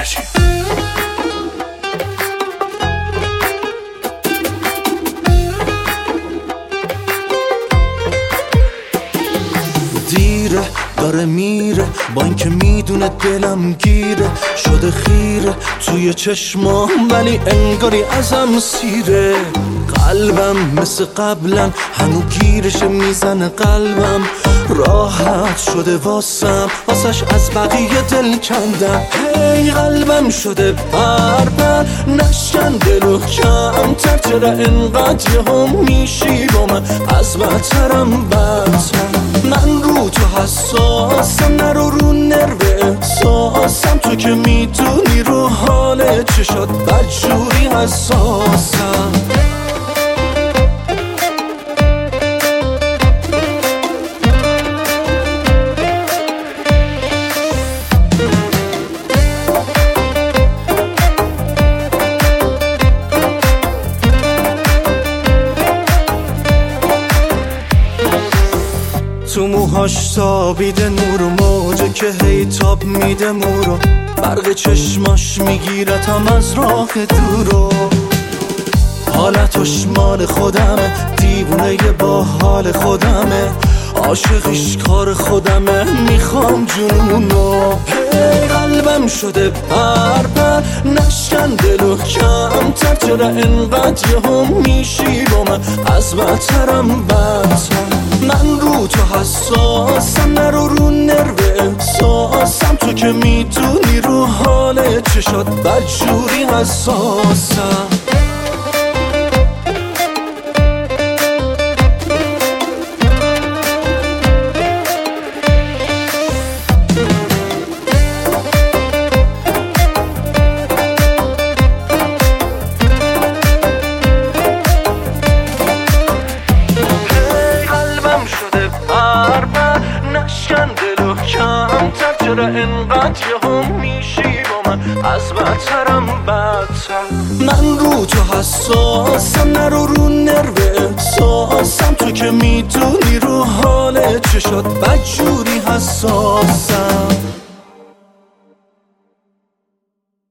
دیره داره میره با اینکه میدونه دلم گیره شده خیره توی چشمام ولی انگاری ازم سیره قلبم مثل قبلا هنو گیرش میزنه قلبم راحت شده واسش از بقیه دل کندم هی قلبم شده بر نشکن دلو کمتر چرا انقدر یهو میشی با من از بدترم بدتر من رو تو حساسم نرو رو نرو احساسم تو که میدونی رو حال چشات بدجوری حساسم تو موهاش تابیده نور و موجه که هی تاب میده مورو برق چشماش میگیرتم از راه دورو حالتش مال خودمه دیوونه با حال خودمه عاشقش کار خودمه میخوام جنونو هی قلبم شده پر نشکن دلو کمتر چرا انقدر یهو میشی با من از بدترم بدتر من رو تو حساسم نرو رو نرو احساسم تو که میدونی رو حال چشات بدجوری حساسم نشکن دلو کمتر چرا انقدر یهو میشی با من از بدترم بدتر من رو تو حساسم نرو رو نرو احساسم تو که میدونی رو حال چشات بدجوری حساسم